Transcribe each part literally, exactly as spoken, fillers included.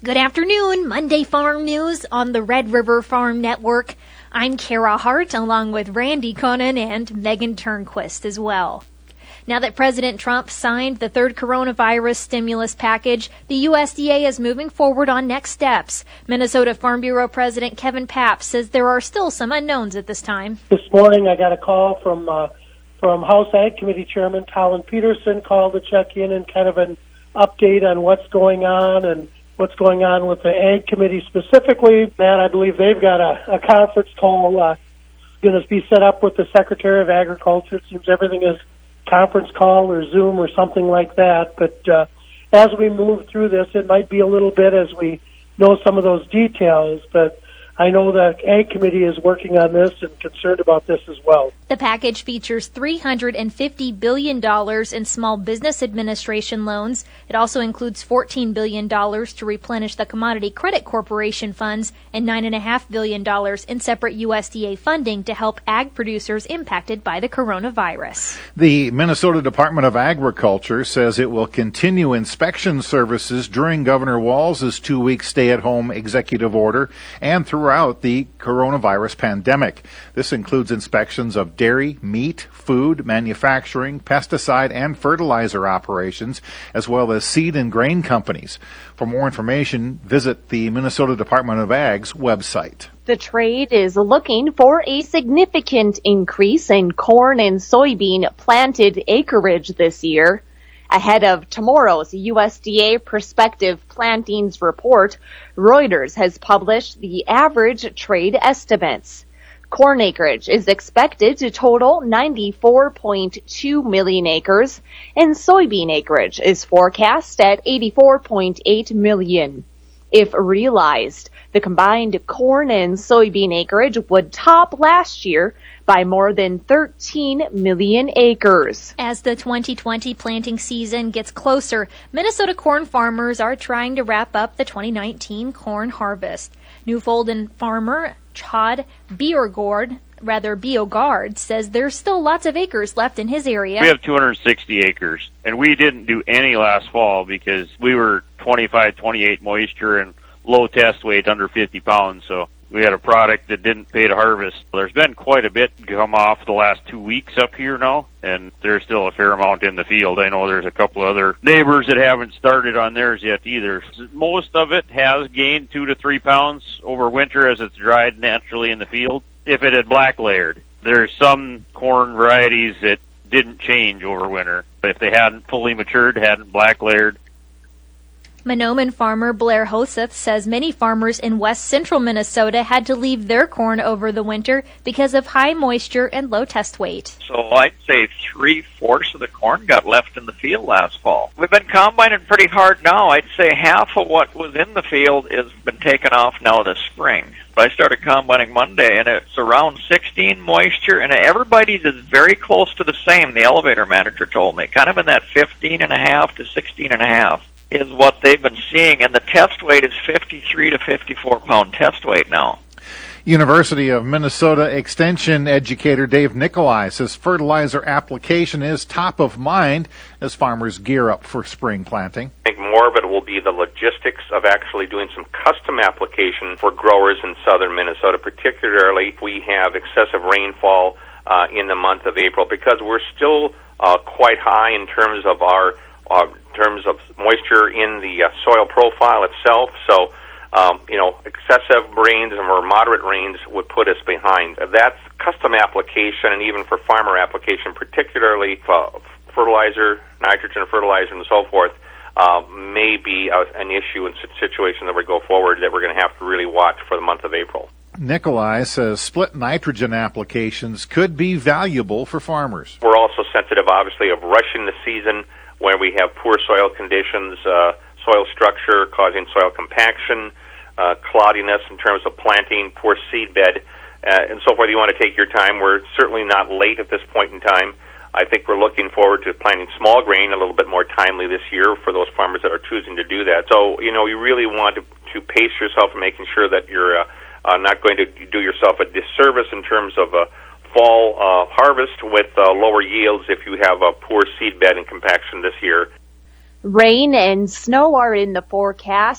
Good afternoon, Monday Farm News on the Red River Farm Network. I'm Kara Hart along with Randy Conan and Megan Turnquist as well. Now that President Trump signed the third coronavirus stimulus package, the U S D A is moving forward on next steps. Minnesota Farm Bureau President Kevin Papp says there are still some unknowns at this time. This morning I got a call from uh, from House Ag Committee Chairman Colin Peterson, called to check in and kind of an update on what's going on and what's going on with the Ag Committee specifically. Matt, I believe they've got a, a conference call uh, going to be set up with the Secretary of Agriculture. It seems everything is conference call or Zoom or something like that. But uh, as we move through this, it might be a little bit as we know some of those details. But I know the Ag Committee is working on this and concerned about this as well. The package features three hundred fifty billion dollars in Small Business Administration loans. It also includes fourteen billion dollars to replenish the Commodity Credit Corporation funds and nine point five billion dollars in separate U S D A funding to help ag producers impacted by the coronavirus. The Minnesota Department of Agriculture says it will continue inspection services during Governor Walz's two-week stay-at-home executive order and throughout the coronavirus pandemic. This includes inspections of dairy, meat, food, manufacturing, pesticide, and fertilizer operations, as well as seed and grain companies. For more information, visit the Minnesota Department of Ag's website. The trade is looking for a significant increase in corn and soybean planted acreage this year. Ahead of tomorrow's U S D A prospective plantings report, Reuters has published the average trade estimates. Corn acreage is expected to total ninety-four point two million acres, and soybean acreage is forecast at eighty-four point eight million. If realized, the combined corn and soybean acreage would top last year by more than thirteen million acres. As the twenty twenty planting season gets closer, Minnesota corn farmers are trying to wrap up the twenty nineteen corn harvest. Newfolden farmer Chad Biogard, rather Biogard, says there's still lots of acres left in his area. We have two hundred sixty acres, and we didn't do any last fall because we were twenty-five, twenty-eight moisture and low test weight under fifty pounds, so we had a product that didn't pay to harvest. There's been quite a bit come off the last two weeks up here now, and there's still a fair amount in the field. I know there's a couple other neighbors that haven't started on theirs yet either. Most of it has gained two to three pounds over winter as it's dried naturally in the field. If it had black layered, there's some corn varieties that didn't change over winter. If they hadn't fully matured, hadn't black layered. Mahnomen farmer Blair Hoseth says many farmers in west central Minnesota had to leave their corn over the winter because of high moisture and low test weight. So I'd say three-fourths of the corn got left in the field last fall. We've been combining pretty hard now. I'd say half of what was in the field has been taken off now this spring. I started combining Monday, and it's around sixteen moisture, and everybody's is very close to the same, the elevator manager told me, kind of in that fifteen and a half to sixteen and a half. Is what they've been seeing, and the test weight is fifty-three to fifty-four pound test weight now. University of Minnesota Extension educator Dave Nicolai says fertilizer application is top of mind as farmers gear up for spring planting. I think more of it will be the logistics of actually doing some custom application for growers in southern Minnesota, particularly if we have excessive rainfall uh, in the month of April, because we're still uh, quite high in terms of our uh, terms of moisture in the uh, soil profile itself. So, um, you know, excessive rains and more moderate rains would put us behind. That's custom application, and even for farmer application, particularly for fertilizer, nitrogen fertilizer, and so forth, uh, may be a, an issue in situation that we go forward that we're going to have to really watch for the month of April. Nicolai says split nitrogen applications could be valuable for farmers. We're also sensitive, obviously, of rushing the season where we have poor soil conditions, uh, soil structure causing soil compaction, uh, cloudiness in terms of planting, poor seed bed, uh, and so forth. You want to take your time. We're certainly not late at this point in time. I think we're looking forward to planting small grain a little bit more timely this year for those farmers that are choosing to do that. So, you know, you really want to, to pace yourself and making sure that you're uh, uh, not going to do yourself a disservice in terms of uh, fall uh, harvest with uh, lower yields if you have a poor seed bed and compaction this year. Rain and snow are in the forecast.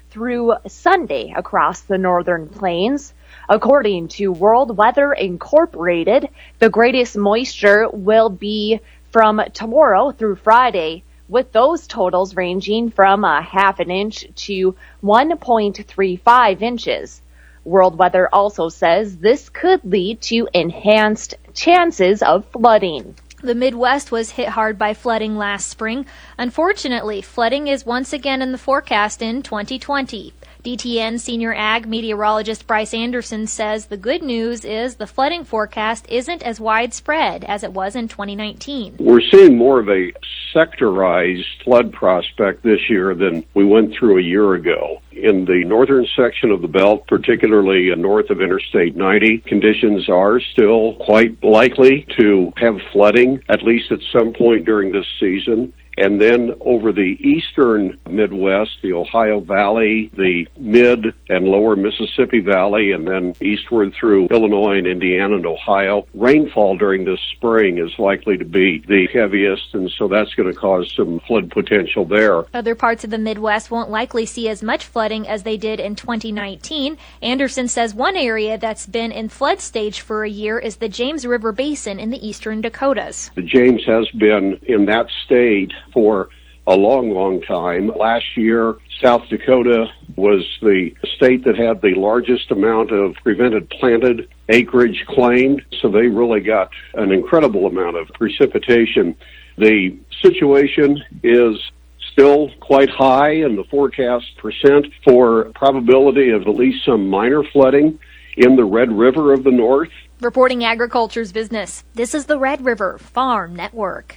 through Sunday across the northern plains. According to World Weather Incorporated, the greatest moisture will be from tomorrow through Friday, with those totals ranging from a half an inch to one point three five inches. World Weather also says this could lead to enhanced chances of flooding. The Midwest was hit hard by flooding last spring. Unfortunately, flooding is once again in the forecast in twenty twenty. D T N senior ag meteorologist Bryce Anderson says the good news is the flooding forecast isn't as widespread as it was in twenty nineteen. We're seeing more of a sectorized flood prospect this year than we went through a year ago. In the northern section of the belt, particularly north of Interstate ninety, conditions are still quite likely to have flooding, at least at some point during this season. And then over the eastern Midwest, the Ohio Valley, the mid and lower Mississippi Valley, and then eastward through Illinois and Indiana and Ohio, rainfall during this spring is likely to be the heaviest, and so that's going to cause some flood potential there. Other parts of the Midwest won't likely see as much flooding as they did in twenty nineteen. Anderson says one area that's been in flood stage for a year is the James River Basin in the eastern Dakotas. The James has been in that state for a long, long time. Last year, South Dakota was the state that had the largest amount of prevented planted acreage claimed, so they really got an incredible amount of precipitation. The situation is still quite high in the forecast percent for probability of at least some minor flooding in the Red River of the North. Reporting agriculture's business, this is the Red River Farm Network.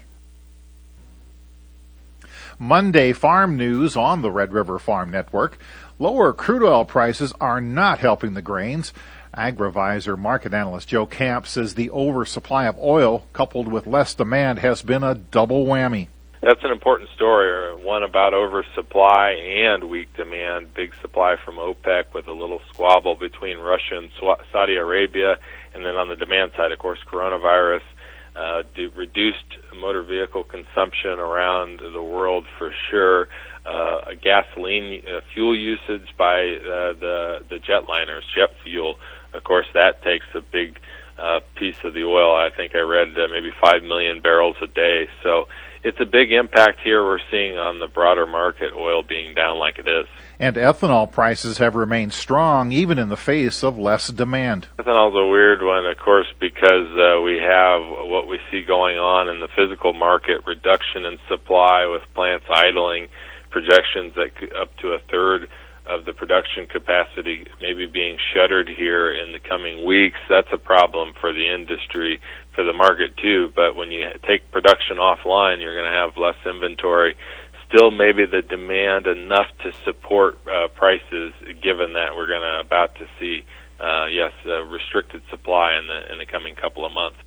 Monday farm news on the Red River Farm Network. Lower crude oil prices are not helping the grains. AgriVisor market analyst Joe Camp says the oversupply of oil coupled with less demand has been a double whammy. That's an important story, one about oversupply and weak demand. Big supply from OPEC with a little squabble between Russia and Saudi Arabia. And then on the demand side, of course, coronavirus uh, reduced motor vehicle consumption around the world for sure. Uh, gasoline uh, fuel usage by uh, the the jetliners, jet fuel. Of course, that takes a big uh, piece of the oil. I think I read uh, maybe five million barrels a day. So it's a big impact here we're seeing on the broader market, oil being down like it is. And ethanol prices have remained strong even in the face of less demand. Ethanol's a weird one, of course, because uh, we have what we see going on in the physical market, reduction in supply with plants idling, projections that up to a third of the production capacity maybe being shuttered here in the coming weeks. That's a problem for the industry, for the market too. But when you take production offline, you're going to have less inventory. Still maybe the demand enough to support uh, prices, given that we're going to about to see, uh, yes, a restricted supply in the in the coming couple of months.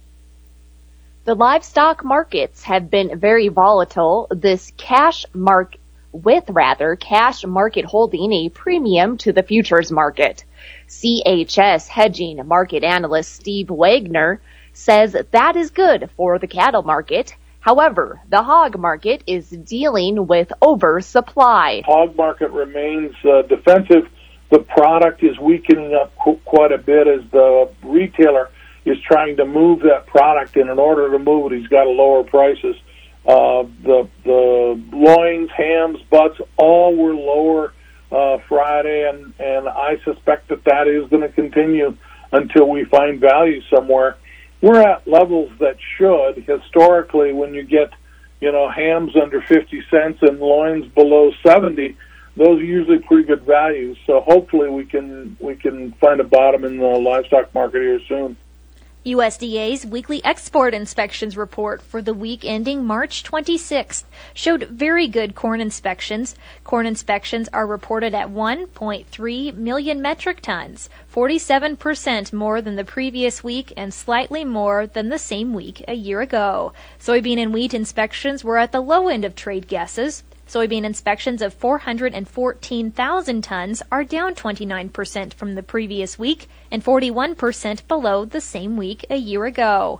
The livestock markets have been very volatile. This cash mark with rather cash market holding a premium to the futures market. C H S hedging market analyst Steve Wagner says that is good for the cattle market. However, the hog market is dealing with oversupply. Hog market remains uh, defensive. The product is weakening up qu- quite a bit as the retailer is trying to move that product, and in order to move it, he's got to lower prices. Uh, the the loins, hams, butts, all were lower uh, Friday, and, and I suspect that that is going to continue until we find value somewhere. We're at levels that should, historically, when you get, you know, hams under fifty cents and loins below seventy, those are usually pretty good values. So hopefully we can we can find a bottom in the livestock market here soon. U S D A's weekly export inspections report for the week ending March twenty-sixth showed very good corn inspections. Corn inspections are reported at one point three million metric tons, forty-seven percent more than the previous week and slightly more than the same week a year ago. Soybean and wheat inspections were at the low end of trade guesses. Soybean inspections of four hundred fourteen thousand tons are down twenty-nine percent from the previous week and forty-one percent below the same week a year ago.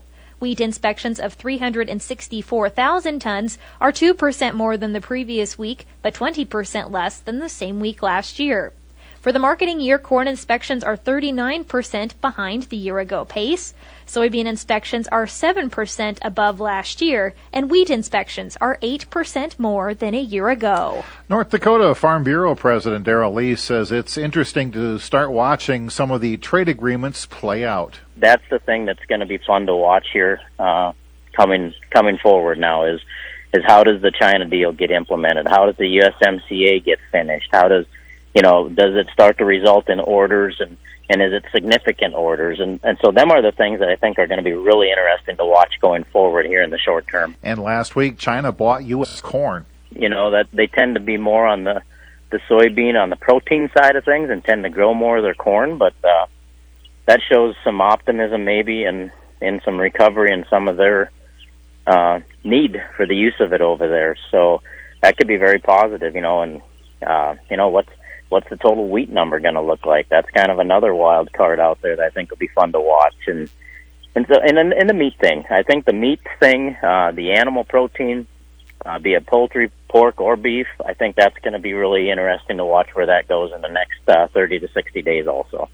Wheat inspections of three hundred sixty-four thousand tons are two percent more than the previous week, but twenty percent less than the same week last year. For the marketing year, corn inspections are thirty-nine percent behind the year-ago pace. Soybean inspections are seven percent above last year, and wheat inspections are eight percent more than a year ago. North Dakota Farm Bureau President Darrell Lee says it's interesting to start watching some of the trade agreements play out. That's the thing that's going to be fun to watch here uh, coming coming forward now is is how does the China deal get implemented? How does the U S M C A get finished? How does You know, does it start to result in orders, and, and is it significant orders? And, and so them are the things that I think are going to be really interesting to watch going forward here in the short term. And last week, China bought U S corn. You know, that they tend to be more on the, the soybean, on the protein side of things, and tend to grow more of their corn. But uh, that shows some optimism maybe and in some recovery in some of their uh, need for the use of it over there. So that could be very positive, you know, and, uh, you know, what's, What's the total wheat number going to look like? That's kind of another wild card out there that I think will be fun to watch. And and so and, and the meat thing, I think the meat thing, uh, the animal protein, uh, be it poultry, pork, or beef, I think that's going to be really interesting to watch where that goes in the next uh, thirty to sixty days also.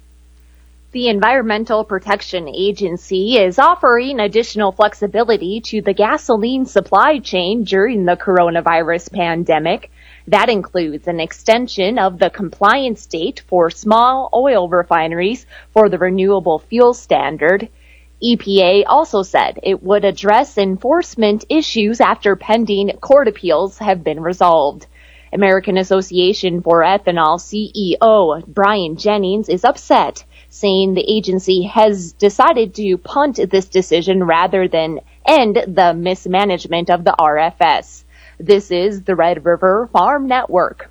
The Environmental Protection Agency is offering additional flexibility to the gasoline supply chain during the coronavirus pandemic. That includes an extension of the compliance date for small oil refineries for the renewable fuel standard. E P A also said it would address enforcement issues after pending court appeals have been resolved. American Association for Ethanol C E O Brian Jennings is upset, saying the agency has decided to punt this decision rather than end the mismanagement of the R F S. This is the Red River Farm Network.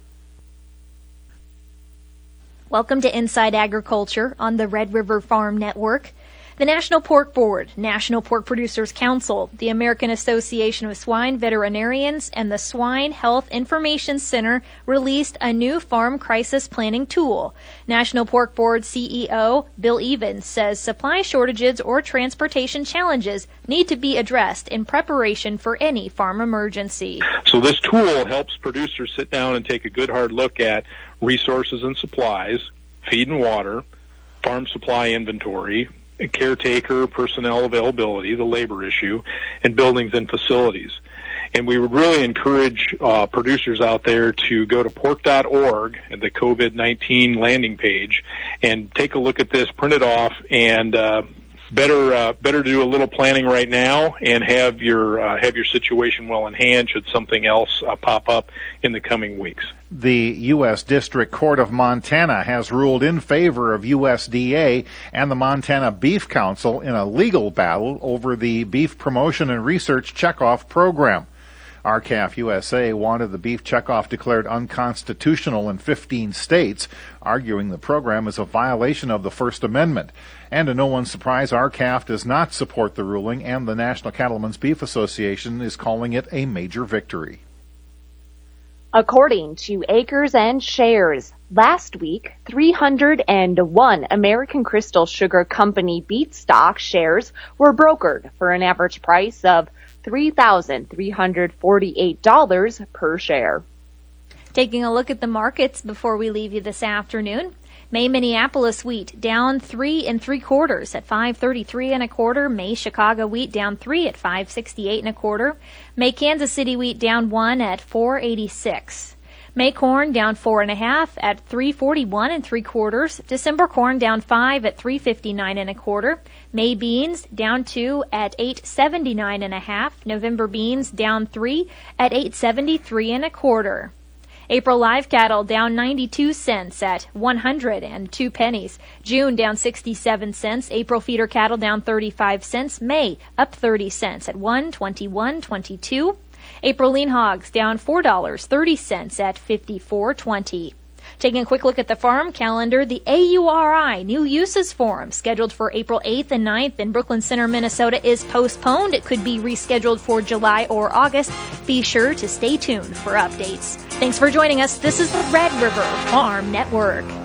Welcome to Inside Agriculture on the Red River Farm Network. The National Pork Board, National Pork Producers Council, the American Association of Swine Veterinarians, and the Swine Health Information Center released a new farm crisis planning tool. National Pork Board C E O Bill Evans says supply shortages or transportation challenges need to be addressed in preparation for any farm emergency. So this tool helps producers sit down and take a good hard look at resources and supplies, feed and water, farm supply inventory, caretaker, personnel availability, the labor issue, and buildings and facilities. And we would really encourage uh, producers out there to go to pork dot org at the COVID nineteen landing page and take a look at this, print it off, and uh, better uh, better do a little planning right now and have your uh, have your situation well in hand should something else uh, pop up in the coming weeks. The U S District Court of Montana has ruled in favor of U S D A and the Montana Beef Council in a legal battle over the Beef Promotion and Research Checkoff Program. R C A F U S A wanted the beef checkoff declared unconstitutional in fifteen states, arguing the program is a violation of the First Amendment. And to no one's surprise, R C A F does not support the ruling, and the National Cattlemen's Beef Association is calling it a major victory. According to Acres and Shares, last week, three hundred one American Crystal Sugar Company beet stock shares were brokered for an average price of three thousand three hundred forty-eight dollars per share. Taking a look at the markets before we leave you this afternoon. May Minneapolis wheat down three and three quarters at five thirty-three and a quarter. May Chicago wheat down three at five sixty-eight and a quarter. May Kansas City wheat down one at four eighty-six. May corn down four and a half at three forty-one and three quarters. December corn down five at three fifty-nine and a quarter. May beans down two at eight seventy-nine and a half. November beans down three at eight seventy-three and a quarter. April live cattle down ninety-two cents at one hundred two pennies. June down sixty-seven cents. April feeder cattle down thirty-five cents. May up thirty cents at one twenty-one twenty-two. April lean hogs down four dollars and thirty cents at fifty-four twenty. Taking a quick look at the farm calendar, the A U R I New Uses Forum, scheduled for April eighth and ninth in Brooklyn Center, Minnesota, is postponed. It could be rescheduled for July or August. Be sure to stay tuned for updates. Thanks for joining us. This is the Red River Farm Network.